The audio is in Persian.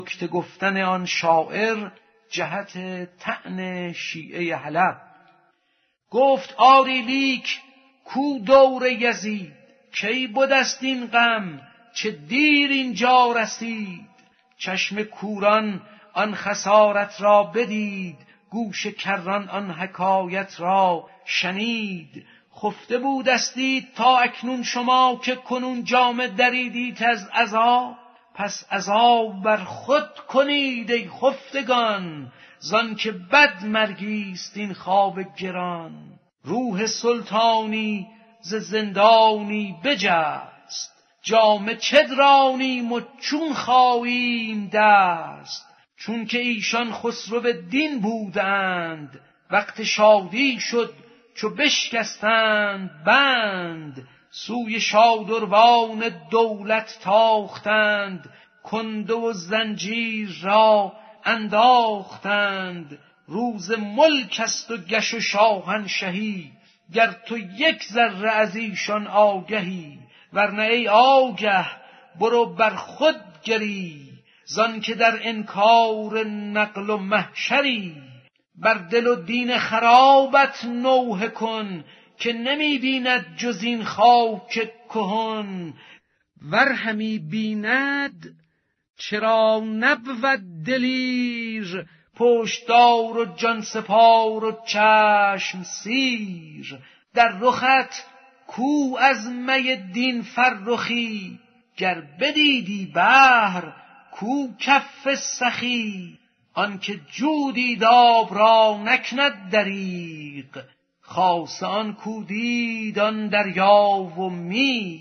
نکته گفتن آن شاعر جهت طعن شیعه حلب. گفت آری لیک کو دور یزید، کی بدست این غم چه دیر اینجا رسید. چشم کوران آن خسارت را بدید، گوش کران آن حکایت را شنید. خفته بودستید تا اکنون شما، که کنون جامه دریدید از عذاب. پس عذاب بر خود کنید ای خفتگان، زان که بد مرگیست این خواب گران. روح سلطانی ز زندانی بجست، جامه چه درانیم و چون خاییم دست. چون که ایشان خسرو دین بودند، وقت شادی شد چو بشکستند بند. سوی شادروان دولت تاختند، کنده و زنجیر را انداختند. روز ملک است و گش و شاهنشهی، گر تو یک ذره از ایشان آگهی. ورنه ای آگه برو بر خود گری، زان که در انکار نقل و محشری. بر دل و دین خرابت نوحه کن، که نمی بیند جز این خاک کهن. ور همی بیند چرا نبود دلیر، پشتدار و جان سپار و چشم سیر. در رخت کو از می دین فرخی، گر بدیدی بحر کو کف سخی. آنکه جودید آب را نکند دریغ، خاصه آن کو دید آن دریا و میغ.